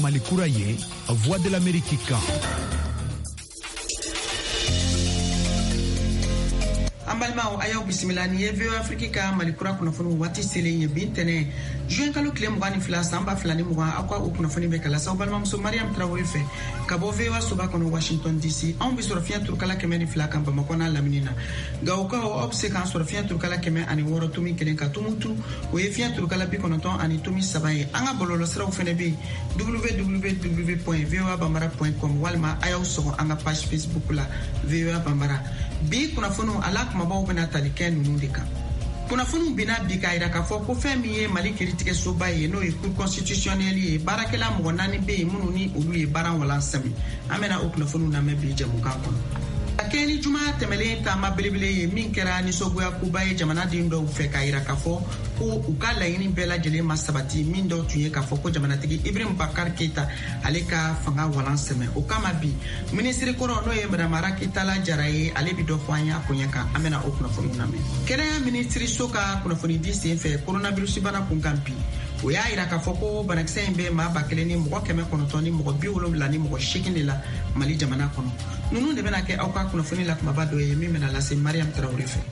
Mali kura ye Voix de l'Amérique kan. Ambalmao ayaw bisimila ni VOA Afrique ka Mali kura kunnafoni wati sele ye bintene juin kalo kile mugani fila samba fila ni mugan akwa o kunnafoni be kala saw balma muso Mariam Traoré fe ka bo VOA suba kono Washington DC on bi soro fiya turkala keme ni fila kan Bamako na laminina gawka o opse kan soro fiya turkala keme ani woro tumi kelen ka tumutu o ye fiya turkala bi kono ton ani tumi sabaye anga bololo siraw fene be www.voabambara.com walma ayaw sogo anga page Facebook la VOA Bambara bi kunnafoni ala mabaw bena talikɛ nunu de kan kunnafoni bina bi ka ira ka fɔ ko fɛn min ye Mali kiiritigɛ soba ye n'o ye cour constitutionnelle ye baarakɛla mɔgɔ 4 bɛ yen minnu ni olu ye baara walansɛmɛ an bɛna o kunnafoni lamɛn bi jamukan kɔnɔ a kɛ ni juma tɛmɛlen taama belebele ye min kɛra nisɔgoya kuba ye jamanaden dɔw fɛ ka ira ka fɔ ko u ka laɲini bɛɛ lajɛlen ma sabati min dɔw tun ye k'a fɔ ko jamanatigi Ibrahim Bakar Keita ale ka fanga walansɛmɛ o kama bi ministre kɔrɔ n'o ye Madame Ara Keitala Jara ye ale bi dɔ fɔ an y'a koɲɛ kan an bɛna o kunnafoni lamɛn kɛnɛya ministre so ka kunnafoni di sen fɛ coronavirus bana kun kan bi o y'a yira k'a fɔ ko banakisɛ in bɛ maa 1,000 ni mɔgɔ 900 ni mɔgɔ 70 ni mɔgɔ 8 de la Mali jamana kɔnɔ ninnu de bɛna kɛ aw ka kunnafoni la kumaba dɔ ye min bɛna lase Mariam Traoré fɛ.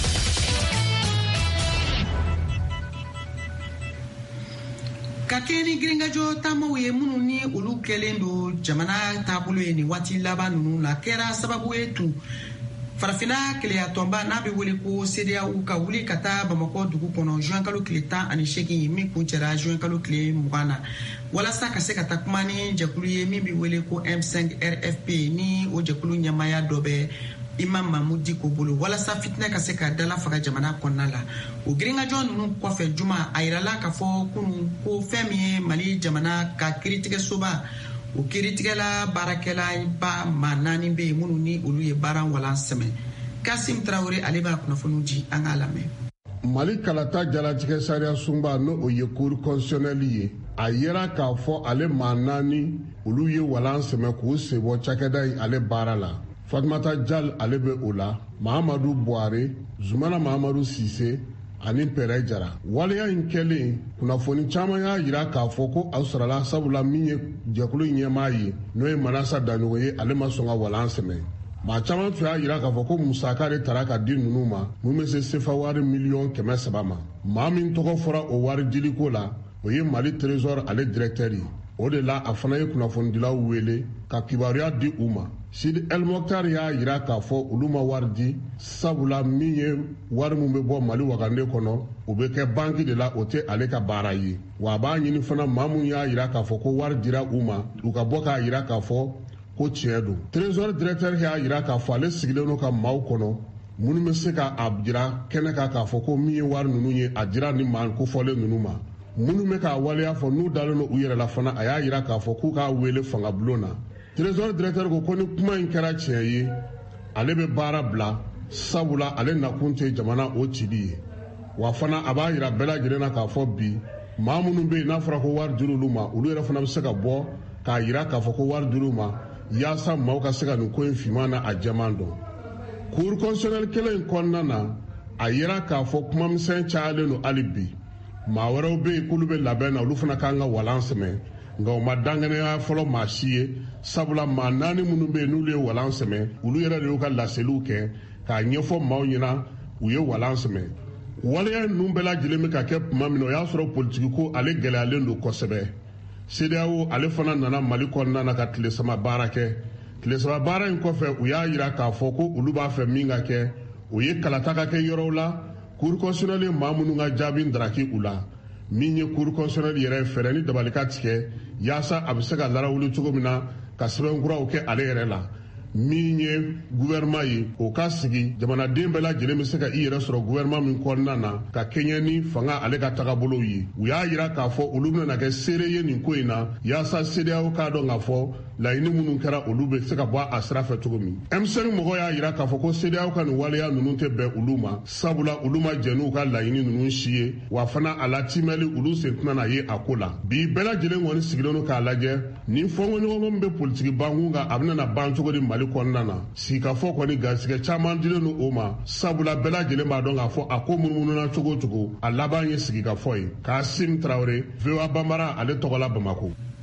Ka kɛ ni girinkajɔ taamaw ye minnu ni olu kɛlen do jamana taabolo ye nin waati laban ninnu la kɛra sababu ye tun farafina keleya tɔnba n'a bɛ wele ko CEDEAO ka wuli ka taa Bamakɔ dugu kɔnɔ juin kalo tile 18 ye min kun cɛra juin kalo tile 20 na walasa ka se ka taa kuma ni jɛkulu ye min bɛ wele ko M5 RFP ni o jɛkulu ɲɛmaaya dɔ bɛ Imam Mahmoud Diko bolo walasa fitinɛ ka se ka dala faga jamana kɔnɔna la o girinkajɔ ninnu kɔfɛ juma a yirala ka fɔ kunun ko fɛn min ye Mali jamana ka kiiritigɛ soba o kiiritigɛla baarakɛla ba maa 4 bɛ yen minnu ni olu ye baara walansɛmɛ Kasim Traoré ale b'a kunnafoni di an k'a lamɛn. Mali kalata jalatigɛ sariya sunba no o ye cour constitutionnelle ye a yera k'a fɔ ale maa 4 olu ye walansɛmɛ k'u sebɔ cakɛda in ale baara la. Fatumata Jal ale bɛ o la, Mahamadu Buhari, Zumana Mahamadu Sise ani Pɛrɛ Jara. Waleya in kɛlen kunnafoni caman y'a yira k'a fɔ ko a sɔrɔla sabula min ye jɛkulu ɲɛmaa ye n'o ye Manasa Daɲogo ye ale ma sɔn ka walansɛmɛ. Maa caman tun y'a yira k'a fɔ ko musaka de tara ka di ninnu ma mun bɛ se sefa wari $300,000 ma. Maa min tɔgɔ fɔra o wari diliko la o ye Mali Trésor ale directeur ye. O de la a fana ye kunnafonidilaw wele ka kibaruya di u ma. Sidi El Mokhtar y'a yira k'a fɔ olu ma wari di sabula min ye wari mun bɛ bɔ Mali wagande kɔnɔ o bɛ kɛ banki de la o tɛ ale ka baara ye wa a b'a ɲini fana maa mun y'a yira k'a fɔ ko wari dira u ma u ka bɔ k'a yira k'a fɔ ko tiɲɛ don. Trésor directeur y'a yira k'a fɔ ale sigilen don ka maaw kɔnɔ minnu bɛ se ka a jira kɛnɛ kan k'a fɔ ko min ye wari ninnu ye a dira ni maa kofɔlen ninnu ma. Minnu bɛ k'a waleya fɔ n'u dalen don u yɛrɛ la fana a y'a yira k'a fɔ k'u k'a wele fangabulon na. Trésor directeur ko ni kuma in kɛra tiɲɛ ye ale bɛ baara bila sabula ale nakun tɛ jamana o cili ye wa fana a b'a yira bɛɛ lajɛlen na k'a fɔ bi maa minnu bɛ yen n'a fɔra ko wari dir'olu olu ma olu yɛrɛ fana bɛ se ka bɔ k'a yira k'a fɔ ko wari dir'u ma yaasa maaw ka se ka nin ko in finman na a jɛman dɔn. Cour constitutionnelle kelen in kɔnɔna na a yira k'a fɔ kumamisɛn cayalen don hali bi maa wɛrɛw bɛ yen k'olu bɛ labɛn na olu fana kan ka walansɛmɛ nka o ma dangɛnɛya fɔlɔ maa si ye sabula maa 4 minnu bɛ yen n'olu ye walansɛmɛ olu yɛrɛ de y'u ka laseliw kɛ k'a ɲɛfɔ maaw ɲɛna u ye walansɛmɛ. Waleya ninnu bɛɛ lajɛlen bɛ ka kɛ tuma min na o y'a sɔrɔ politiki ko ale gɛlɛyalen don kosɛbɛ. CEDEAO ale fana nana Mali kɔnɔna na ka tilesama baara kɛ. Tilesama baara in kɔfɛ u y'a yira k'a fɔ ko olu b'a fɛ min ka kɛ o ye kalata ka kɛ yɔrɔw la cour constitutionnelle maa minnu ka jaabi daraki u la min ye cour constitutionnelle yɛrɛ fɛɛrɛ ni dabalika tigɛ yaasa a bɛ se ka larawuli cogo min na ka sɛbɛnkuraw kɛ ale yɛrɛ la min ye gouvernement ye o ka sigi jamanaden bɛɛ lajɛlen bɛ se ka i yɛrɛ sɔrɔ gouvernement min kɔnɔna na ka kɛɲɛ ni fanga ale ka tagabolow ye u y'a yira k'a fɔ olu bɛna kɛ seere ye nin ko in na yaasa CEDEAO k'a dɔn k'a fɔ laɲini minnu kɛra olu bɛ se ka bɔ a sira fɛ cogo min. M5 mɔgɔw y'a yira k'a fɔ ko CEDEAO ka nin waleya ninnu tɛ bɛn olu ma sabula olu ma jɛn n'u ka laɲini ninnu si ye wa fana a latimɛli olu sen tɛna na ye a ko la. Bi bɛɛ lajɛlen kɔni sigilen don k'a lajɛ ni fɔnkɔɲɔgɔnkɔ min bɛ politiki bankun kan a bɛna ban cogo di Mali kɔnɔna na sigikafɔ kɔni garisɛgɛ caman dilen don o ma sabula bɛɛ lajɛlen b'a dɔn k'a fɔ a ko munumunu cogo o cogo a laban ye sigikafɔ ye. Kasim Traoré, VOA Bambara ale tɔgɔ la Bamako.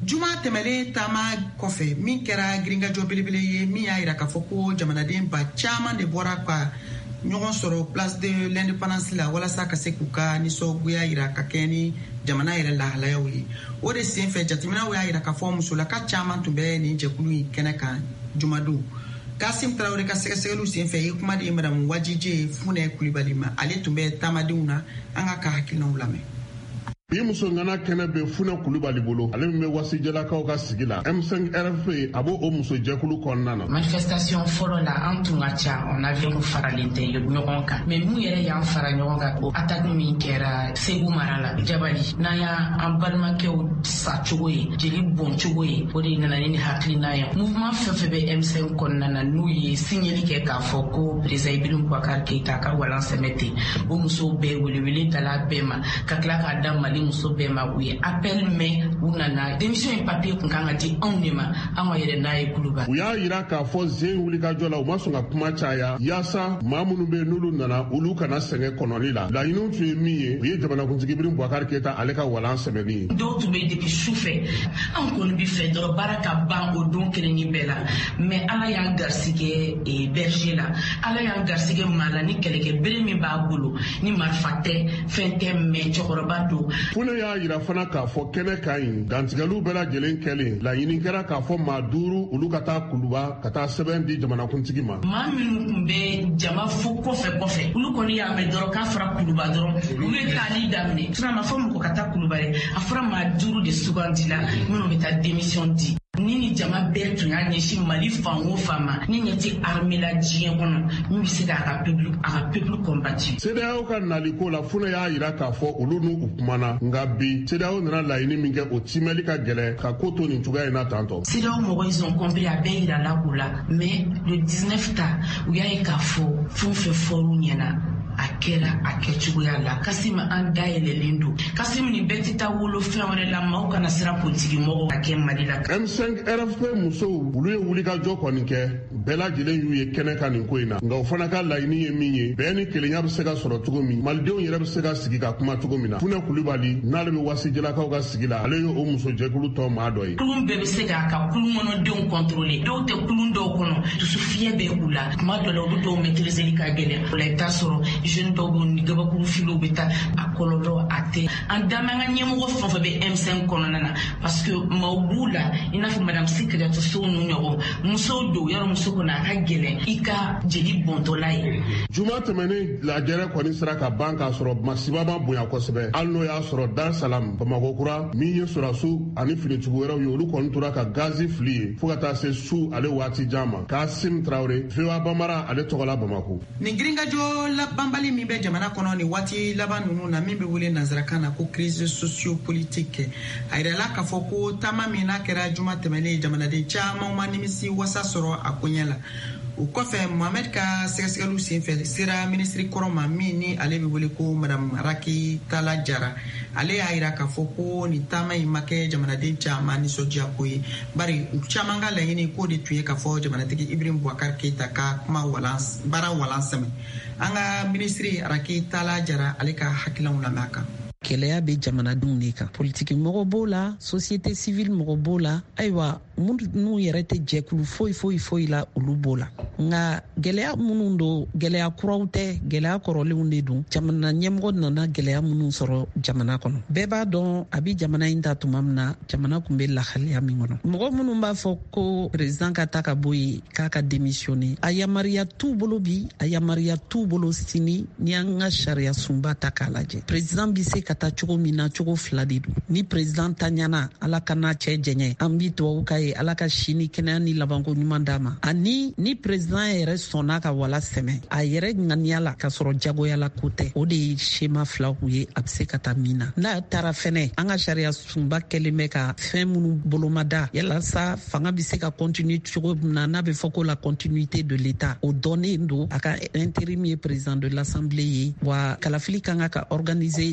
juma tɛmɛlen taama kɔfɛ min kɛra girinkajɔ belebele ye min y'a yira k'a fɔ ko jamanaden ba caaman de bɔra ka ɲɔgɔn sɔrɔ place de l'indépendance la walasa ka se k'u ka nisɔngoya yira ka kɛ ni jamana yɛrɛ lahalayaw ye. O de sen fɛ jateminɛw y'a yira k'a fɔ musolaka caaman tun bɛ nin jɛkulu in kɛnɛ kan jumadon. Kasim Traoré ka sɛgɛsɛgɛliw sen fɛ ye kuma di Madame Wajije Funɛ Kulibali ma. Ale tun bɛ taamadenw na an ka hakilinaw lamɛn. Bi muso ngana kɛnɛ bɛ Funɛ Kulibali bolo ale min bɛ wasijalakaw ka sigi la M5 RFP a b'o muso jɛkulu kɔnɔna na. Manifestation fɔlɔ la an tun ka ca on avion faralen tɛ ɲɔgɔn kan mais mun yɛrɛ y'an fara ɲɔgɔn kan o attaque min kɛra Segu mara la Jabali n'an y'an balimakɛw sa cogo ye jeli bɔn cogo ye o de nana ni hakilina ye. Mouvement fɛn fɛn bɛ M5 kɔnɔna na n'u ye signali kɛ k'a fɔ ko président Ibrahim Boubacar Keïta ka walan sɛmɛ ten o musow bɛɛ welewele dala bɛɛ ma ka tila k'a da Mali muso bɛɛ ma u ye appel mɛn u nana démission in papier kun kan ka di anw de ma an ka yɛrɛ n'a ye kuluba. U y'a yira k'a fɔ zen wulikajɔ la u ma sɔn ka kuma caya yaasa maa minnu bɛ n'olu nana olu kana sɛgɛn kɔnɔli la. Laɲiniw tun ye min ye u ye jamanakuntigi Ibrahim Boubacar Keïta ale ka walan sɛbɛnni ye. Dɔw tun bɛ depuis su fɛ an kɔni bi fɛ dɔrɔn baara ka ban o don kelen ni bɛɛ la mais ala y'an garisɛgɛ berger la ala y'an garisɛgɛ maa la ni kɛlɛkɛ bere min b'a bolo ni marifa tɛ fɛn tɛ mais cɛkɔrɔba don. Funɛ y'a yira fana k'a fɔ kɛnɛ kan ɲi dantigɛliw bɛɛ lajɛlen kɛlen laɲini kɛra k'a fɔ maa 5 olu ka taa kuluba ka taa sɛbɛn di jamanakuntigi ma. Maa minnu tun bɛ jama fo kɔfɛ olu kɔni y'a mɛn dɔrɔn k'a fɔra kuluba dɔrɔn olu ye taali daminɛ sinon a ma fɔ mɔgɔ ka taa kuluba dɛ a fɔra maa 5 de sugandila minnu bɛ taa démission di. Ni jama bɛɛ tun y'a ɲɛsin Mali fan o fan ma ni ɲɛ tɛ armée la diɲɛ kɔnɔ min bɛ se k'a ka peuple combattre. CEDEAO ka naliko la Funɛ y'a yira k'a fɔ olu n'u kumana nka bi CEDEAO nana laɲini min kɛ o timɛli ka gɛlɛ ka ko to nin cogoya in na tantɔ. CEDEAO mɔgɔw ils ont compris a bɛɛ yira la o la mais le 19 ta u y'a ye k'a fɔ fɛn fɛn fɔr'u ɲɛna a kɛra a kɛcogoya la. Kasim an dayɛlɛlen don. Kasim ni bɛɛ tɛ taa wolo fɛn wɛrɛ la maaw kana siran politiki mɔgɔw ka kɛ Mali la. M5 RFP musow olu ye wulikajɔ kɔni kɛ bɛɛ lajɛlen y'u ye kɛnɛ kan nin ko in na nka o fana ka laɲini ye min ye bɛɛ ni kelenya bɛ se ka sɔrɔ cogo min malidenw yɛrɛ bɛ se ka sigi ka kuma cogo min na. Funɛ Kulibali n'ale bɛ wasijalakaw ka sigi la ale ye o muso jɛkulu tɔ maa dɔ ye. Kulun bɛɛ bɛ se k'a ka kulun kɔnɔdenw contrôler dɔw tɛ kulun dɔw kɔnɔ dusu fiyɛ bɛ u la tuma dɔ la olu dɔw maîtriser ka gɛlɛn o la i t'a sɔrɔ jeune dɔw bɛ ni gabakuru filiw bɛ taa a kɔlɔlɔ a tɛ an dama an ka ɲɛmɔgɔ fɛn fɛn bɛ M5 kɔnɔna na parce que maaw b'u la i n'a fɔ madame Sikiratu Sow n'u ɲɔgɔn musow don yɔrɔ muso kɔnɔ a ka gɛlɛn i ka jeli bɔntɔla ye. Juma tɛmɛnen lajɛrɛ kɔni sera ka ban k'a sɔrɔ masiba ma bonya kosɛbɛ hali n'o y'a sɔrɔ Dar Salam Bamakɔ kura min ye sɔrɔsiw ani finitigiw wɛrɛw ye olu kɔni tora ka gazi fili ye fo ka taa se su ale waati jan ma. Kasim Traoré VOA Bambara ale tɔgɔla Bamako. Nin girinkajɔ labanbali min bɛ jamana kɔnɔ ni waati laban ninnu na min bɛ wele nanzarakan na ko crise socio-politique a yirala k'a fɔ ko taama min n'a kɛra juma tɛmɛnen jamanaden caman ma nimisi wasa sɔrɔ a koɲɛ la. O kɔfɛ Mohamed ka sɛgɛsɛgɛliw senfɛ sera ministre kɔrɔ ma min ni ale bɛ wele ko Madame Raki Tala Jara ale y'a yira k'a fɔ ko nin taama in ma kɛ jamanaden caman nisɔndiya ko ye bari u caman ka laɲini k'o de tun ye k'a fɔ jamanatigi Ibrahim Boubacar Keïta ka kuma baara walan sɛmɛ. An ka ministre Raki Tala Jara ale ka hakilinaw lamɛn a kan. Kɛlɛya bɛ jamanadenw de kan politiki mɔgɔ b'o la société civile mɔgɔ b'o la ayiwa minnu yɛrɛ tɛ jɛkulu foyi la olu b'o la nka gɛlɛya minnu don gɛlɛya kuraw tɛ gɛlɛya kɔrɔlenw de don jamana ɲɛmɔgɔ nana gɛlɛya minnu sɔrɔ jamana kɔnɔ bɛɛ b'a dɔn a bɛ jamana in ta tuma min na jamana tun bɛ lahaliya min kɔnɔ mɔgɔ minnu b'a fɔ ko président ka ta ka bɔ yen k'a ka démissionner a yamaruya t'u bolo bi a yamaruya t'u bolo sini ni an ka sariya sunba ta k'a lajɛ président bɛ se ka taa cogo min na cogo fila de don ni président ta ɲana ala ka n'a cɛ jɛɲɛ an bi dugawu k'a ye ala ka sini kɛnɛya ni labanko ɲuman d'a ma ani ni président yɛrɛ sɔnna ka wala sɛmɛ a yɛrɛ ŋaniya la ka sɔrɔ jagoyala ko tɛ o de ye schéma filaw ye a bɛ se ka taa min na n'a taara fɛnɛ an ka sariya sunba kɛlen bɛ ka fɛn minnu bolomada yalasa fanga bɛ se ka continuer cogo min na n'a bɛ fɔ ko la continuité de l'état o dɔnnen don a ka intérim ye président de l'assemblée ye wa kalafili kan ka organiser wagati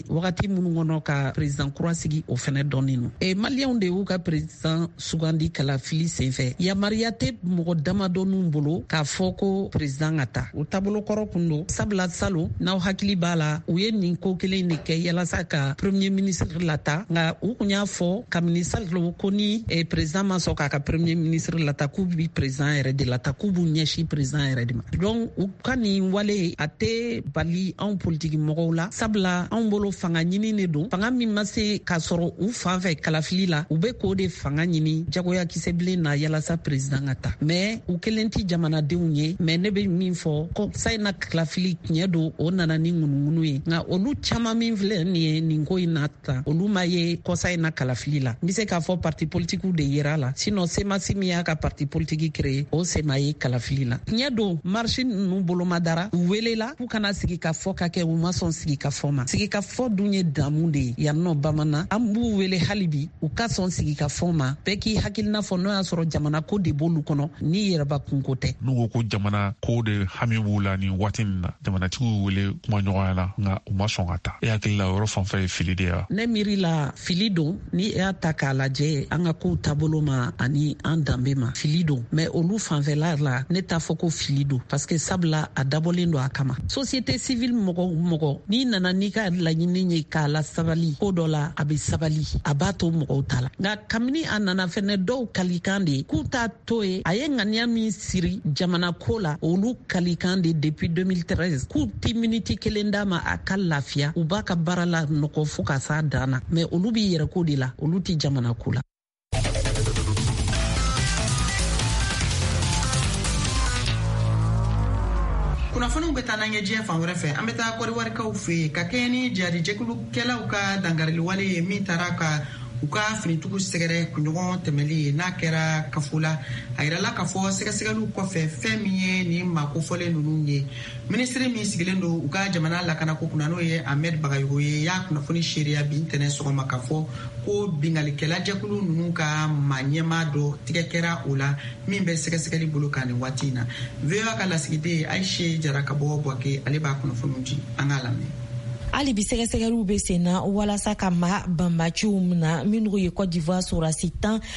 wagati minnu kɔnɔ ka président kura sigi o fɛnɛ dɔɔnin no maliyɛnw de y'u ka président sugandi kalafili senfɛ yamariya tɛ mɔgɔ damadɔninw bolo k'a fɔ ko président ka ta o taabolo kɔrɔ kun don sabula salo n'aw hakili b'a la u ye nin ko kelen de kɛ yalasa ka premier ministre lata nka u kun y'a fɔ kabini salo ko ni président ma sɔn k'a ka premier ministre lata k'u bi président yɛrɛ de lata k'u b'u ɲɛsin président yɛrɛ de ma donc u ka nin wale a tɛ bali anw politiki mɔgɔw la sabula anw bolo fanga ɲini de don fanga min ma se k'a sɔrɔ u fan fɛ kalafili la u be k'o de fanga ɲini jagoya kisɛbilen na yalasa président ka ta mais u kelen tɛ jamanadenw ye mais ne be min fɔ ko sayina kalafili tiɲɛ don o nana ni ŋunuŋunu ye nka olu caman min filɛ nin ye nin ko in na ta olu ma ye kɔsayina kalafili la n be se k'a fɔ parti politikiw de yera la sinon semasi min y'a ka parti politiki créé o sema ye kalafili la tiɲɛ don marche nunu bolomadara u welela k'u kana sigi ka fɔ ka kɛ u ma sɔn sigi ka fɔ ma sigi ka fɔ dun ye damu de ye yan nɔ bamanan an b'u wele hali bi u ka sɔn sigi ka fɔ ma bɛɛ k'i hakilina fɔ n'o y'a sɔrɔ jamana ko de b'olu kɔnɔ ni yɛrɛba kunko tɛ n'u ko ko jamana ko de hami b'u la nin waati nin na jamanatigiw wele kuma ɲɔgɔnya la nka u ma sɔn ka ta e hakili la yɔrɔ fan fɛ ye fili de ya ne miiri la fili don ni e y'a ta k'a lajɛ an ka kow taabolo ma ani an danbe ma fili don mais olu fanfɛla la ne t'a fɔ ko fili don parce que sabula a dabɔlen don a kama société civile mɔgɔ n'i nana n'i ka laɲini ye k'a la sabali ko dɔ la a be sabali a b'a to mɔgɔw ta la nka kabini a nana fɛnɛ dɔw kalikan de k'u t'a to ye a ye ŋaniya min siri jamana ko la olu kalikan de depuis 2013 k'u ti miniti kelen d'a ma a ka lafiya u b'a ka baara la nɔgɔ fo ka s'a dan na mais olu b'i yɛrɛ ko de la olu ti jamana ko la kunnafoniw bɛ taa n'an ye diɲɛ fan wɛrɛ fɛ an bɛ taa kɔriwarikaw fɛ yen ka kɛɲɛ ni jarijɛkulukɛlaw ka dangariliwale ye min taara ka u ka finitugu sɛgɛrɛ kunɲɔgɔn tɛmɛli ye n'a kɛra kafo la a yirala k'a fɔ sɛgɛsɛgɛliw kɔfɛ fɛn min ye nin makofɔlen ninnu ye minisiri min sigilen don u ka jamana lakanako kunna n'o ye ahmed bagayogo ye y'a kunnafoni seereya bi ntɛnɛn sɔgɔma k'a fɔ ko bingalikɛla jɛkulu ninnu ka maa ɲɛma dɔ tigɛ kɛra o la min bɛ sɛgɛsɛgɛli bolo kan nin waati in na voa ka lasigiden ayise jara ka bɔ buwake ale b'a kunnafoniw di an k'a lamɛn hali bi sɛgɛsɛgɛliw bɛ sen na walasa ka maa banbaciw na minnu ye Côte d'Ivoire sɔrɔsi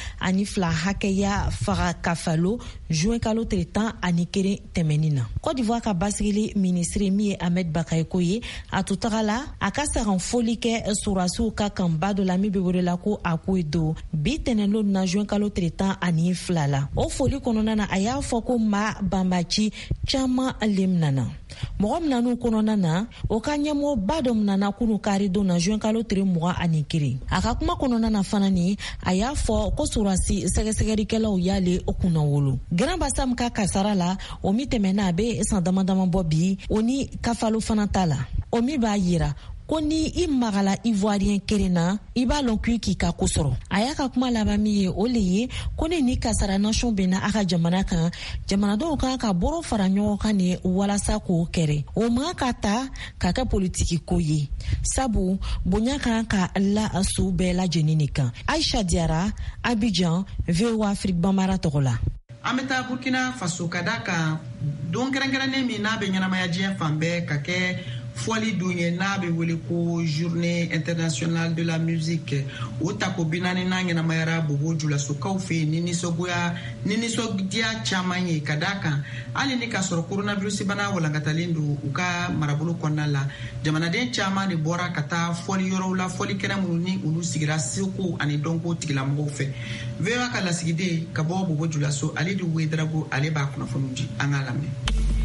12 hakɛya faga kafalo juin kalo tile 11 tɛmɛnin na. Côte d'Ivoire ka basigili minisiri min ye Ahmed Bakayoko ye a to taga la a ka sagan foli kɛ sɔrɔsiw ka kanba dɔ la min bɛ welela ko Akuedo bi tɛnɛn na juin kalo tile 12 la. O foli kɔnɔna na a y'a fɔ ko maa banbaci caman lem nana. Mɔgɔ min nan'u kɔnɔna na o ka ɲɛmɔgɔba dɔ nana kunu kari don na juin kalo tile 21 a ka kuma kɔnɔna na fana ni a y'a fɔ ko sɔrɔsi sɛgɛsɛgɛlikɛlaw y'ale o kunna wolo Grand Bassam ka kasara la o mi tɛmɛna a bɛ san damadama bɔ bi o ni kafalo fana ta la o mi b'a yira ko ni I magala Ivoirien kelen na I b'a lɔn k'i ka ko sɔrɔ a y'a ka kuma laban min ye o le ye ko ni kasara nation bɛna a ka jamana kan jamanadenw kan ka bɔrɔ fara ɲɔgɔn kan ni walasa k'o kɛrɛ o ma ka ta ka kɛ politiki ko ye sabu bonya kan ka la su bɛɛ lajɛlen ni kan Aisha Diara Abidjan VOA Afrique Bambara tɔgɔ la an bɛ taa Burkina Faso ka da kan don kɛrɛnkɛrɛnnen min n'a bɛ ɲɛnamaya diɲɛ fan bɛɛ ka kɛ fɔli dun ye n'a bɛ wele ko journée internationale de la musique o tako 40 ɲɛnamayara Bobo Julasokaw fɛ yen ni nisɔndiya caman ye ka da kan hali ni ka sɔrɔ coronavirus bana walankatalen don u ka marabolo kɔnɔna la jamanaden caman de bɔra ka taa fɔli yɔrɔw la fɔli kɛnɛ minnu ni olu sigira seko ani dɔnko tigilamɔgɔw fɛ VOA ka lasigiden ka bɔ Bobo Julaso ale de Ouedraogo ale b'a kunnafoni di an k'a lamɛn.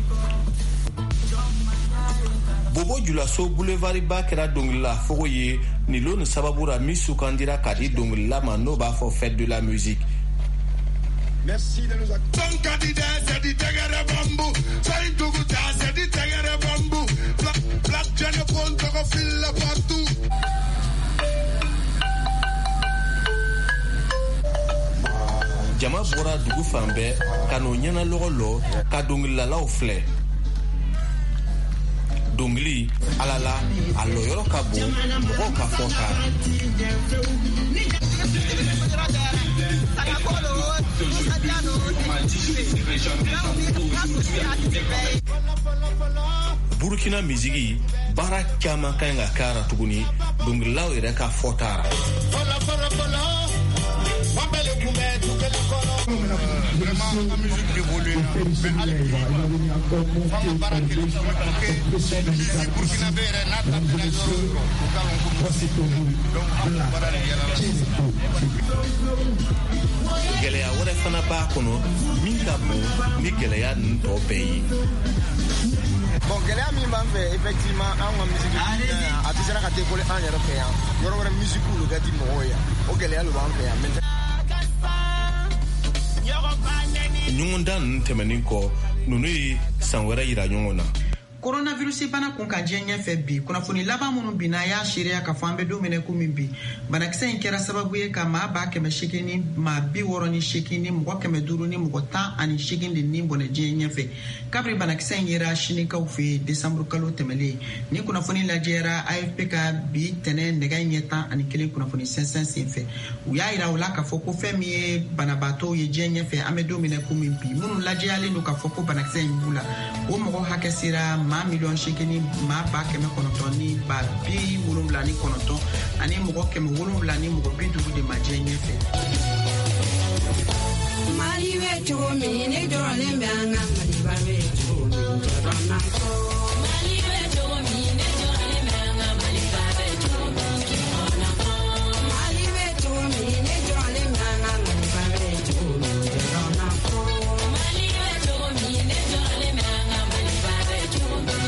Bobo Julaso Boulevard ba kɛra dongilila fogo ye ni lo ni sababura mi sukandira ka di dongilila ma n'o b'a fɔ fête de la musique. Merci de nous accueillir. Son candidat c'est du Tegere Bambu, c'est Tuguta c'est du Tegere Bambu. Black Jenny Ponto ko fil partout. Jama bɔra dugu fan bɛɛ ka n'o ɲɛna lɔgɔ ka dongililalaw filɛ. Dongili alala a lɔyɔrɔ ka bon mɔgɔw ka fɔ ta. Burkina misigi baara caman kan ka kara tuguni dongililaw yɛrɛ ka fɔtara. Vraiment, la musique évolue. Mais allez, gɛlɛya wɛrɛ fana b'a kɔnɔ min ka bon ni gɛlɛya ninnu tɔ bɛɛ ye. Bon, gɛlɛya min b'an fɛ effectivement an ka musique a tɛ sera ka décoller an yɛrɛ fɛ yan yɔrɔ wɛrɛ musique lu ka di mɔgɔw ye o gɛlɛya lu b'an fɛ yan mais ɲɔgɔndan ninnu tɛmɛnin kɔ ninnu ye san wɛrɛ yira ɲɔgɔn na. Coronavirus bana kun ka diɲɛ ɲɛfɛ bi kunnafoni laban minnu binna y'a seereya ka fɔ an bɛ don minɛ komi bi banakisɛ in kɛra sababu ye ka maa 180 ni maa 68 ni mɔgɔ 500 ni mɔgɔ 18 de ni bɔnɛ diɲɛ ɲɛfɛ kabiri banakisɛ in yera sinikaw fɛ yen desanburu kalo tɛmɛlen ni kunnafoni lajɛra AFP ka bi tɛnɛ nɛgɛ ɲɛ 11 kunnafoni sɛnsɛn senfɛ u y'a yira u la k'a fɔ ko fɛn min ye banabaatɔw ye diɲɛ ɲɛfɛ an bɛ don minɛ komi bi minnu lajɛyalen don k'a fɔ ko banakisɛ in b'u la o mɔgɔ hakɛ sera maa 8,000,000 ni maa 1,900 ni maa 79 ani mɔgɔ 700 ni mɔgɔ 50 de ma diɲɛ ɲɛfɛ. Mali bɛ cogo min ne jɔlen bɛ an ka Maliba bɛ cogo min jɔrɔ na ko. Mali bɛ cogo min ne jɔlen bɛ an ka Maliba bɛ cogo min jɔrɔ na ko. Mali bɛ cogo min ne jɔlen bɛ an ka Maliba bɛ cogo min jɔrɔ na ko. Mali bɛ cogo min ne jɔlen bɛ an ka Maliba bɛ cogo min.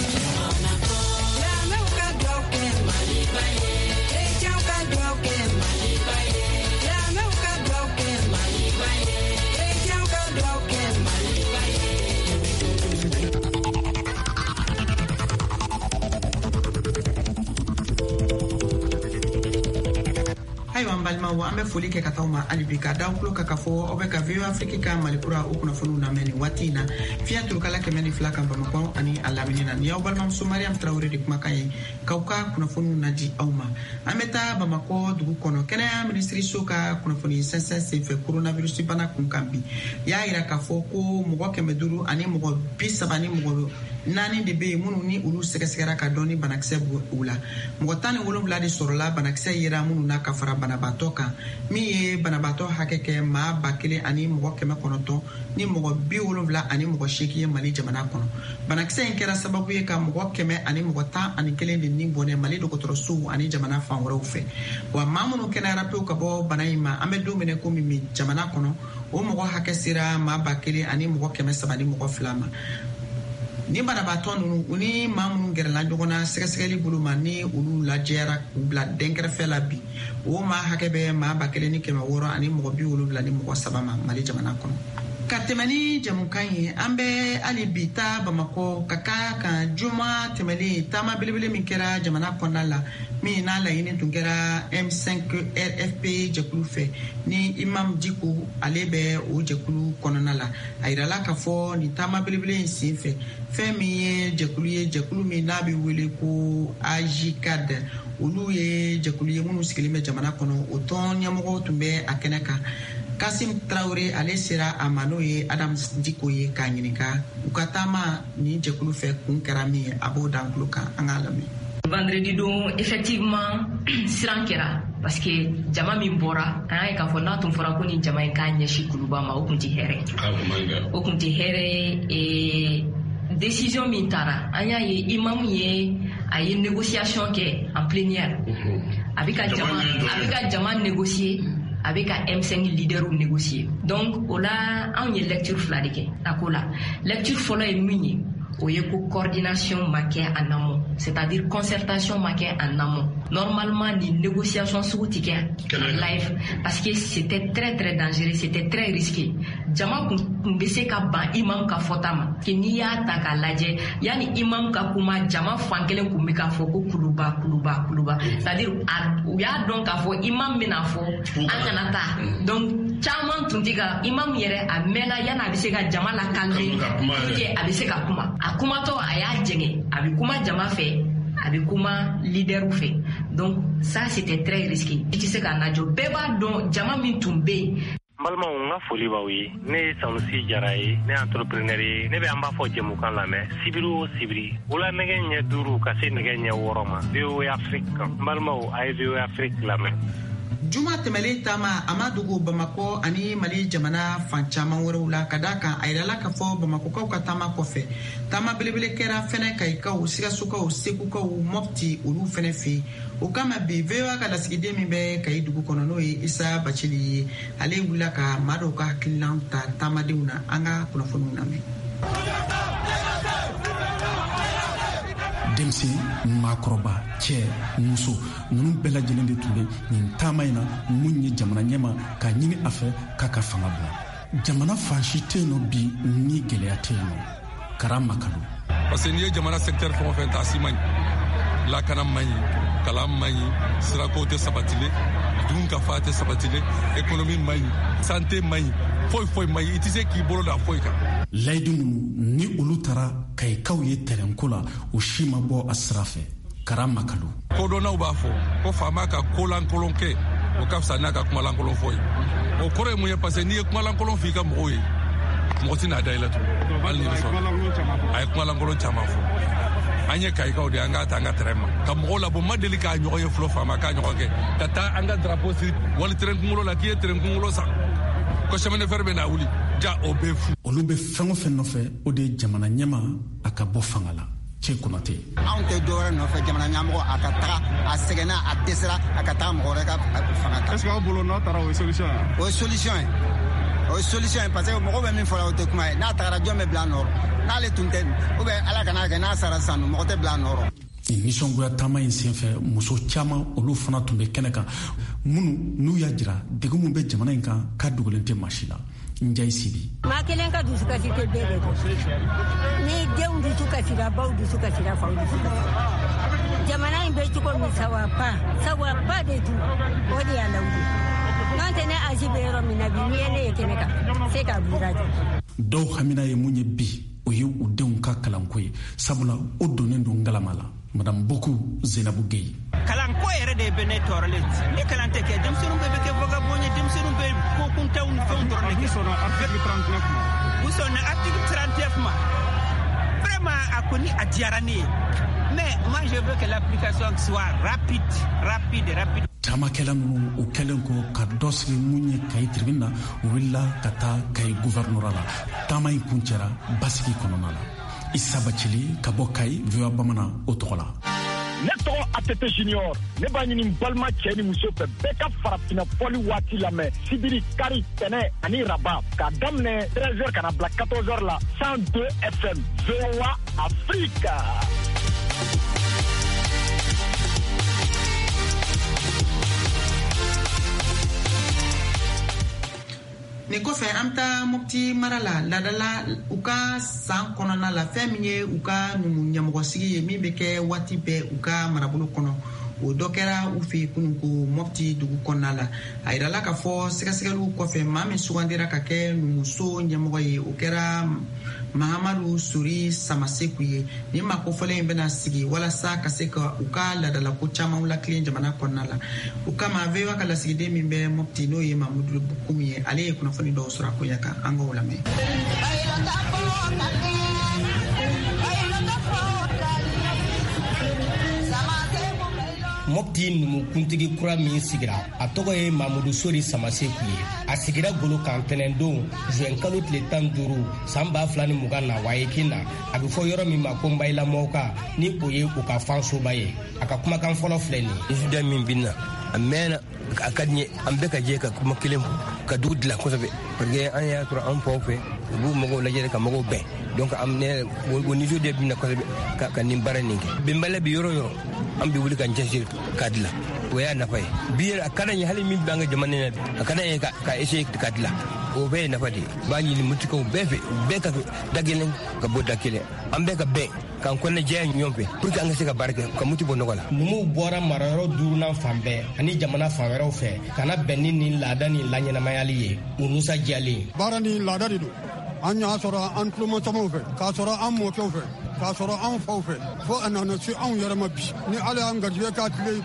ayiwa an balimaw an bɛ foli kɛ ka taa ma hali bi ka da tulo ka fɔ aw bɛ ka VOA Afrique ka malikura o kunnafoniw lamɛn nin waati in na fiɲɛ turukala 102 kan Bamakɔ ani a lamini na ni y'aw balimamuso Mariam Traoré de kumakan ye k'aw ka kunnafoniw nadi aw ma an bɛ taa Bamakɔ dugu kɔnɔ kɛnɛya minisiriso ka kunnafoni sɛnsɛn senfɛ coronavirus bana kunkan bi y'a yira k'a fɔ ko mɔgɔ 500 ani mɔgɔ 30 ni mɔgɔ 4 de bɛ yen minnu ni olu sɛgɛsɛgɛra ka dɔn ni banakisɛ b'u la mɔgɔ 17 de sɔrɔla banakisɛ yera minnu na ka fara banabaatɔ kan min ye banabaatɔ hakɛ kɛ maa 1,000 ani mɔgɔ 900 ni mɔgɔ 70 ani mɔgɔ 8 ye Mali jamana kɔnɔ banakisɛ in kɛra sababu ye ka mɔgɔ 100 ani mɔgɔ 11 de ni bɔnɛ Mali dɔgɔtɔrɔsow ani jamana fan wɛrɛw fɛ wa maa minnu kɛnɛyara pewu ka bɔ bana in ma an bɛ don minɛ komi bi jamana kɔnɔ o mɔgɔ hakɛ sera maa 1,000 ani mɔgɔ 300 ni mɔgɔ 2 ma ni banabaatɔ ninnu u ni maa minnu gɛrɛla ɲɔgɔn na sɛgɛsɛgɛli bolo ma ni olu lajɛyara k'u bila dɛnkɛrɛfɛ la bi o maa hakɛ bɛ maa 1,600 ani mɔgɔ 70 ni mɔgɔ 3 ma Mali jamana kɔnɔ ka tɛmɛ ni jamukan ye an bɛ hali bi taa Bamakɔ ka kan juma tɛmɛlen taama belebele min kɛra jamana kɔnɔna la min n'a laɲini tun kɛra M5 RFP jɛkulu fɛ ni Imam Diko ale bɛ o jɛkulu kɔnɔna la a yirala k'a fɔ ni taama belebele in sen fɛ fɛn min ye jɛkulu min n'a bɛ wele ko AJCAD olu ye jɛkulu ye minnu sigilen bɛ jamana kɔnɔ o tɔn ɲɛmɔgɔw tun bɛ a kɛnɛ kan Kasim Traoré ale sera a ma n'o ye Adam Diko ye k'a ɲininka u ka taama ni jɛkulu fɛ kun kɛra min ye a b'o dan tulo kan an k'a lamɛn. Vendredi don effectivement siran kɛra parce que jama min bɔra an y'a ye k'a fɔ n'a tun fɔra ko ni jama in k'a ɲɛsin kuluba ma o kun tɛ hɛrɛ o kun tɛ hɛrɛ décision min taara an y'a ye imam ye a ye négociation kɛ en plénière a bɛ ka jama négocier a bɛ ka M5 leaderw négocier donc o la anw ye lecture 2 de kɛ a ko la lecture fɔlɔ ye min ye o ye ko coordination ma kɛ en amont c'est-à-dire concertation ma kɛ en amont normalement ni négociation sugu tɛ kɛ en live parce que c'était très très dangereux c'était très risqué jama kun bɛ se ka ban imam ka fɔta ma que n'i y'a ta k'a lajɛ yanni imam ka kuma jama fan kelen kun bɛ k'a fɔ ko kuluba c'est-à-dire u y'a dɔn k'a fɔ imam bɛna fɔ an kana taa donc caman tun tɛ ka imam yɛrɛ a mɛnna yanni a bɛ se ka jama la calmer pour que a bɛ se ka kuma a kumatɔ a y'a jɛngɛ a bɛ kuma jama fɛ a bɛ kuma leaderw fɛ donc ça c'était très risqué i tɛ se k'a lajɔ bɛɛ b'a dɔn jama min tun bɛ yen balma nga foli bawi ne sanusi jaray ne entrepreneur ne be amba fo jemu kan la me sibiru sibiri wala nege nya duru ka se nege nya woroma be Afrique balma o ay be Afrique la me Juma tɛmɛlen taama a ma dogo Bamakɔ ani Mali jamana fan caman wɛrɛw la ka da kan a yirala k'a fɔ Bamakɔkaw ka taama kɔfɛ taama belebele kɛra fɛnɛ Kayikaw Sikasokaw Segukaw Mopti olu fɛnɛ fɛ o kama bi VOA ka lasigiden min bɛ Kayi dugu kɔnɔ n'o ye Isa Bacili ye ale wulila ka maa dɔw ka hakilinaw ta taamadenw na an ka kunnafoniw lamɛn. denmisɛn maakɔrɔba cɛ muso ninnu bɛɛ lajɛlen de tun bɛ nin taama in na mun ye jamana ɲɛma ka ɲini a fɛ k'a ka fanga bila jamana fan si tɛ yen nɔ bi ni gɛlɛya tɛ yen nɔ kara makalu parce que n'i ye jamana secteur fɛn o fɛn ta a si man ɲi lakana man ɲi kalan man ɲi sirako tɛ sabatile dun ka fa tɛ sabatile économie man ɲi santé man ɲi foyi man ɲi i tɛ se k'i bolo da foyi kan layidu minnu ni olu taara Kayikaw ye tɛrɛnko la o si ma bɔ a sira fɛ kara makalu kodɔnnaw b'a fɔ ko faama ka kolankolon kɛ o ka fisa n'a ka kumalankolon fɔ ye o kɔrɔ ye mun ye parce que n'i ye kumalankolon fɔ i ka mɔgɔw ye mɔgɔ tɛ n'a da i la tun hali ni bɛ sɔrɔ a ye kumalankolon caman fɔ an ye Kayikaw de an k'a ta an ka terrain ma ka mɔgɔw labɔ ma deli k'a ɲɔgɔn ye fɔlɔ faama k'a ɲɔgɔn kɛ ka taa an ka drapeau siri wali terrain kunkolo la k'i ye terrain kunkolo san ko chemin de fer bɛ na wuli ja o bɛ fu olu bɛ fɛn o fɛn nɔfɛ o de ye jamana ɲɛma a ka bɔ fanga la cɛ Konate anw tɛ dɔwɛrɛ nɔfɛ jamana ɲɛmɔgɔ a ka taga a sɛgɛnna a dɛsɛra a ka taga mɔgɔ wɛrɛ ka fanga ta est-ce que aw bolo n'a taara o ye solution ye o ye solution ye o ye solution ye parce que mɔgɔ bɛ min fɔ la o tɛ kuma ye n'a tagara jɔn bɛ bila a nɔrɔ n'ale tun tɛ ou bien ala kana kɛ n'a sara sisan mɔgɔ tɛ bila a nɔrɔ nisɔngoya taama in senfɛ muso caman olu fana tun bɛ kɛnɛ kan minnu n'u y'a jira degun min bɛ jamana in kan k'a dogolen tɛ maa si la Njayi Sibi maa kelen ka dusukasi tɛ bɛɛ de kɔ ni denw dusukasira baw dusukasira faw dusukasira jamana in bɛ cogo min sawaba de tun o de y'a lawuli n'o tɛ ne âge bɛ yɔrɔ min na bi n'i ye ne ye kɛnɛ kan se k'a bila dɔw hamina ye mun ye bi o ye u denw ka kalanko ye sabula o donnen don ngalama la Madame Boku Zenabu Gueye kalanko yɛrɛ de bɛ ne tɔɔrɔlen ne kalan tɛ kɛ denmisɛnninw bɛɛ bɛ kɛ vagabond ye denmisɛnninw bɛ ko kuntaw ni fɛnw dɔrɔn de kɛ u sɔnna article 39 ma vraiment a kɔni a diyara ne ye mais moi je veux que l'application soit rapide taamakɛla ninnu u kɛlen ko ka dɔ sigi mun ye Kayi tribune na u wulila ka taa Kayi gouvernorat la taama in kuncɛra basigi kɔnɔna la Isa Bacili ka bɔ Kayi VOA Bamanan o tɔgɔ la ne tɔgɔ ATT Junior ne b'a ɲini balima cɛ ni muso fɛ bɛɛ ka farafina fɔli waati lamɛn sibiri kari tɛnɛ ani raba k'a daminɛ 13h kana bila 14h la 102 FM VOA Afrique. Nin kɔfɛ an bɛ taa Mopti mara la ladala u ka san kɔnɔna la fɛn min ye u ka numu ɲɛmɔgɔsigi ye min bɛ kɛ waati bɛɛ u ka marabolo kɔnɔ o dɔ kɛra u fɛ kunun ko Mopti dugu kɔnɔna la a yirala k'a fɔ sɛgɛsɛgɛliw kɔfɛ maa min sugandira ka kɛ numuso ɲɛmɔgɔ ye o kɛra Mahamadu Sori Samaseku ye ni maa kofɔlen in bɛna sigi walasa ka se ka u ka ladala ko caman latilen jamana kɔnɔna la o kama VOA ka lasigiden min bɛ Mopti n'o ye Mamudu Bukum ye ale ye kunnafoni dɔw sɔrɔ a ko kan an k'o lamɛn. Mopti numukuntigi kura min sigira a tɔgɔ ye Mamudu Sori Samaseku ye a sigira golo kan tɛnɛndon juin kalo tile 15 san 2020 na Wayekina a bɛ fɔ yɔrɔ min ma ko Mbayilamɔw ka ni o ye u ka fansoba ye a ka kumakan fɔlɔ filɛ nin ye juda min binna a mɛnna a ka di ye an bɛɛ ka jɛ ka kuma kelen ka dugu dilan kosɛbɛ parce que an y'a sɔrɔ an faw fɛ u b'u mɔgɔw lajɛ ka mɔgɔw bɛn donc o niveau de binna kosɛbɛ ka nin baara nin kɛ bɛnbaliya bi yɔrɔ yɔrɔ an bɛ wuli ka cɛsiri k'a dilan o y'a nafa ye bi a ka d'an ye hali min b'an ka jamana in na a ka d'an ye ka essayer k'a dilan o bɛɛ ye nafa de ye b'a ɲini mutikaw bɛɛ fɛ bɛɛ ka da kelen ka bɔ da kelen an bɛɛ ka bɛn k'an kɔnɛ jɛya ɲɔgɔn fɛ pour que an ka se ka baara kɛ ka muti bɔ nɔgɔ la. Numuw bɔra marayɔrɔ duurunan fan bɛɛ ani jamana fan wɛrɛw fɛ kana bɛn ni nin laada ni laɲɛnamayali ye u nisɔndiyalen. baara ni laada de don an y'a sɔrɔ an tulomasamaw fɛ k'a sɔrɔ an mɔkɛw fɛ k'a sɔrɔ an faw fɛ fo a nana se anw yɛrɛ ma bi ni ala y'an garijɛgɛ k'a tile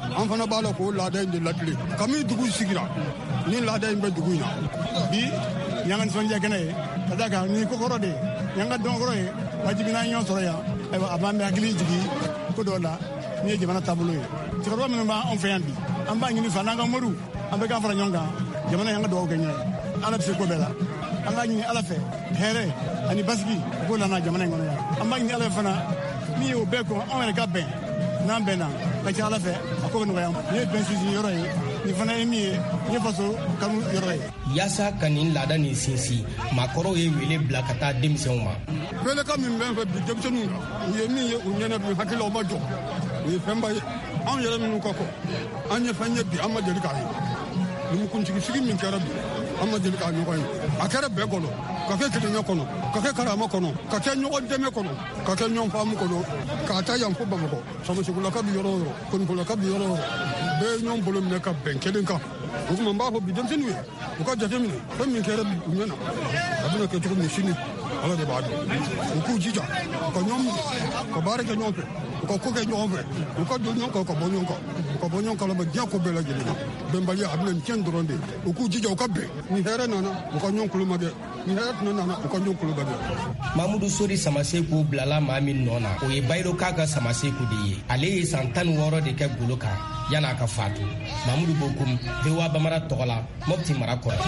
an fana b'a la k'o laada in de latilen kabini dugu sigira ni laada in bɛ dugu in na bi y'an ka nisɔndiya kɛnɛ ye ka da kan ni kokɔrɔ de ye y'an ka dɔnkɔrɔ ye wajibi n'an ɲɔgɔn sɔrɔ yan ayiwa a b'an bɛ hakili jigi ko dɔw la ni ye jamana taabolo ye cɛkɔrɔba minnu b'an fɛ yan bi an b'a ɲini fa n'an ka moriw an bɛ k'an fara ɲɔgɔn kan jamana y'an ka dugawu kɛ ɲɔgɔn ye ala bɛ se ko bɛɛ la an b'a ɲini ala fɛ hɛrɛ ani basigi u k'o lana jamana in kɔnɔ yan an b'a ɲini ala fɛ fana min y'o bɛɛ kɔn anw yɛrɛ ka bɛn n'an bɛnna ka ca ala fɛ a ko bɛ nɔgɔya ni ye bɛn sinsin yɔrɔ ye nin fana ye min ye ni ye faso kanu yɔrɔ ye. Yaasa ka nin laada nin sinsin maakɔrɔw ye wele bila ka taa denmisɛnw ma. welekan min bɛ n fɛ bi denmisɛnninw u ye min ye u ɲɛna bi hakililaw ma jɔ u ye fɛnba ye anw yɛrɛ minnu ka kɔ an ye fɛn ye bi an ma deli k'a ye numukuntigi sigi min kɛra bi an ma deli k'a ɲɔgɔn ye a kɛra bɛɛ kɔnɔ ka kɛ kelenya kɔnɔ ka kɛ karama kɔnɔ ka kɛ ɲɔgɔn dɛmɛ kɔnɔ ka kɛ ɲɔgɔn faamu kɔnɔ k'a ta yan fo bamakɔ samasegulaka bi yɔrɔ o yɔrɔ konikolaka bi yɔrɔ o yɔrɔ bɛɛ ye ɲɔgɔn bolo minɛ ka bɛn kelen kan o tuma n b'a fɔ bi denmisɛnninw ye u ka jate minɛ fɛn min kɛra bi u ɲɛna a bɛna kɛ cogo min sini ala de b'a dɔn u k'u jija u ka ɲɔgɔn minɛ ka baara kɛ ɲɔgɔn fɛ u ka ko kɛ ɲɔgɔn fɛ u ka don ɲɔgɔn kan ka bɔ ɲɔgɔn kan u ka bɔ ɲɔgɔn kalama diɲɛ ko bɛɛ lajɛlen na bɛnbaliya a bɛna nin tiɲɛ dɔrɔn de u k'u jija u ka bɛn ni hɛrɛ nana u ka ɲɔgɔn kulo magɛ ni hɛrɛ tɛna nana u ka ɲɔgɔn kulo magɛ. Mamudu Sori Samaseku bilala maa min nɔ na o ye Bayiro k'a ka Samaseku de ye ale ye san 16 de kɛ golo kan yan'a ka faatu. Mamudu Bokum VOA Bamara tɔgɔ la Mopti mara kɔrɔ.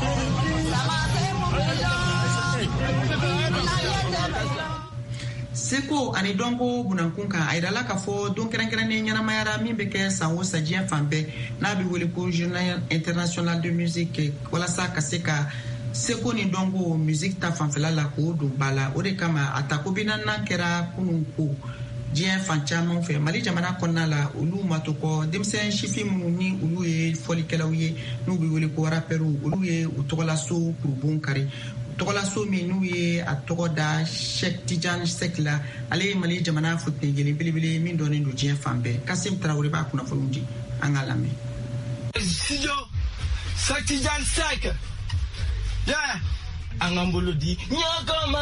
Seko ani dɔnko bunankun kan a yirala k'a fɔ don kɛrɛnkɛrɛnnen ɲɛnamayara min bɛ kɛ san o san diɲɛ fan bɛɛ n'a bɛ wele ko journée internationale de musique walasa ka se ka seko ni dɔnko musique ta fanfɛla la k'o don ba la o de kama a tako bi naaninan kɛra kunun ko diɲɛ fan caman fɛ Mali jamana kɔnɔna la olu ma to kɔ denmisɛn sifin minnu ni olu ye fɔlikɛlaw ye n'u bɛ wele ko rapɛrɛw olu ye u tɔgɔlaso kurubon kari tɔgɔlaso min n'u ye a tɔgɔ da Cheikh Tidiane Seck la ale ye Mali jamana futɛnjeli belebele min dɔnnen don diɲɛ fan bɛɛ Kasim Tarawele b'a kunnafoniw di an ka lamɛn. Studio Cheikh Tidiane Seck an ka bolo di ɲagama.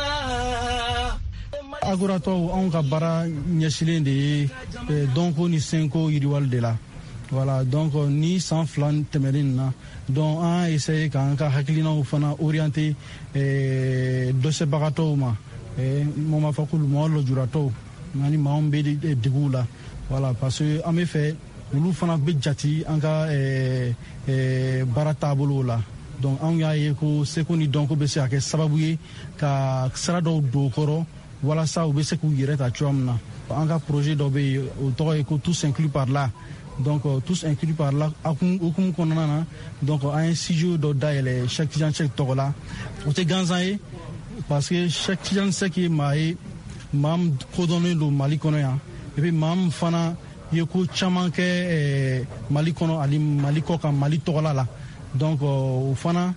Agoratɔw anw ka baara ɲɛsilen de ye dɔnko ni senko yiriwali de la. Voilà, donc ni san fila tɛmɛnen na donc an y'a essayer k'an ka hakilinaw fana orienter dɛsɛbagatɔw ma mo ma fɔ k'olu mɔgɔ lujuratɔw ani maa min bɛ deguw la voilà parce que an bɛ fɛ olu fana bɛ jate an ka baara taabolow la donc anw y'a ye ko seko ni dɔnko bɛ se ka kɛ sababu ye ka sira dɔw don o kɔrɔ walasa u bɛ se k'u yɛrɛ ta cogoya min na an ka projet dɔ bɛ yen o tɔgɔ ye ko tous inclus par là. Donc tous inclus par là hukumu kɔnɔna na donc an ye studio dɔ dayɛlɛ Cheikh Tidiane Seck tɔgɔ la o tɛ gansan ye parce que Cheikh Tidiane Seck ye maa ye maa min kodɔnnen don Mali kɔnɔ yan et puis maa min fana ye ko caman kɛ Mali kɔnɔ ani Mali kɔ kan Mali tɔgɔla la donc o fana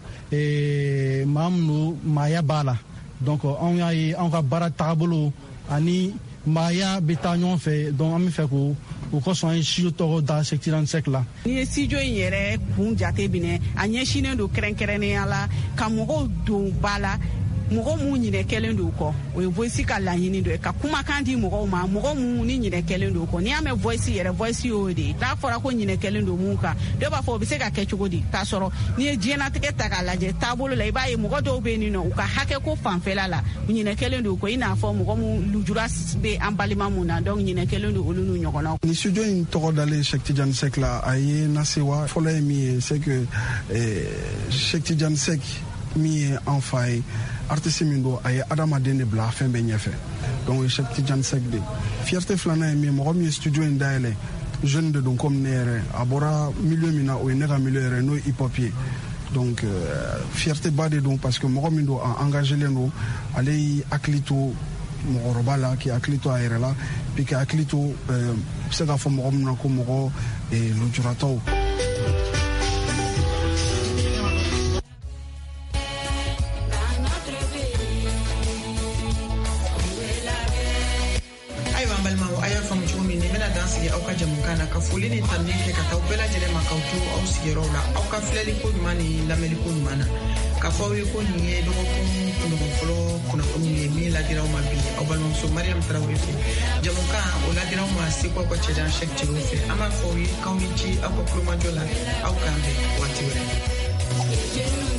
maa min don maaya b'a la donc anw y'a ye anw ka baara taabolo ani maaya bɛ taa ɲɔgɔn fɛ donc an bɛ fɛ ko o kosɔn an ye studio tɔgɔ da Cheikh Tidiane Seck la. Ni ye studio in yɛrɛ kun jate minɛ a ɲɛsinnen don kɛrɛnkɛrɛnnenya la ka mɔgɔw don ba la mɔgɔ mun ɲinɛ kɛlen don kɔ o ye voice ka laɲini dɔ ye ka kumakan di mɔgɔw ma mɔgɔ mun ni ɲinɛ kɛlen don kɔ n'i y'a mɛn voice yɛrɛ voice y'o de ye n'a fɔra ko ɲinɛ kɛlen don mun kan dɔw b'a fɔ o bɛ se ka kɛ cogo di k'a sɔrɔ n'i ye diɲɛnatigɛ ta k'a lajɛ taabolo la i b'a ye mɔgɔ dɔw bɛ yen nɔ u ka hakɛ ko fanfɛla la u ɲinɛ kɛlen don kɔ i n'a fɔ mɔgɔ mun lujura bɛ an balima mun na donc ɲinɛ kɛlen don olu n'u ɲɔgɔnnaw. Ni studio in tɔgɔ dalen Cheikh Tidiane Seck la a ye nasewa fɔlɔ ye min ye c'est que Cheikh Tidiane Seck min ye an fa ye artiste min don a ye adamaden de bila fɛn bɛɛ ɲɛfɛ donc o ye Cheikh Tidiane Seck de fierté filanan ye min ye mɔgɔ min ye studio in dayɛlɛ jeune de don comme ne yɛrɛ a bɔra milieu min na o ye ne ka milieu yɛrɛ n'o ye hip hop ye donc fierté ba de don parce que mɔgɔ min don a engagélen don ale y'i hakili to mɔgɔkɔrɔba la k'i hakili to a yɛrɛ la puis k'i hakili to bɛ se k'a fɔ mɔgɔ min na ko mɔgɔ lujuratɔw. sigi aw ka jamukan na ka foli ni tanni kɛ ka taa bɛɛ lajɛlen ma k'aw to aw sigiyɔrɔw la aw ka filɛli ko ɲuman ni lamɛnni ko ɲuman na k'a fɔ aw ye ko nin ye dɔgɔkun kunɲɔgɔn fɔlɔ kunnafoni ye min ladiraw ma bi aw balimamuso mariam tarawele fɛ jamukan o ladiraw ma seko aw ka cɛjan sɛk tigiw fɛ an b'a fɔ aw ye k'aw ni ci aw ka kulomajɔ la aw k'an bɛn waati wɛrɛ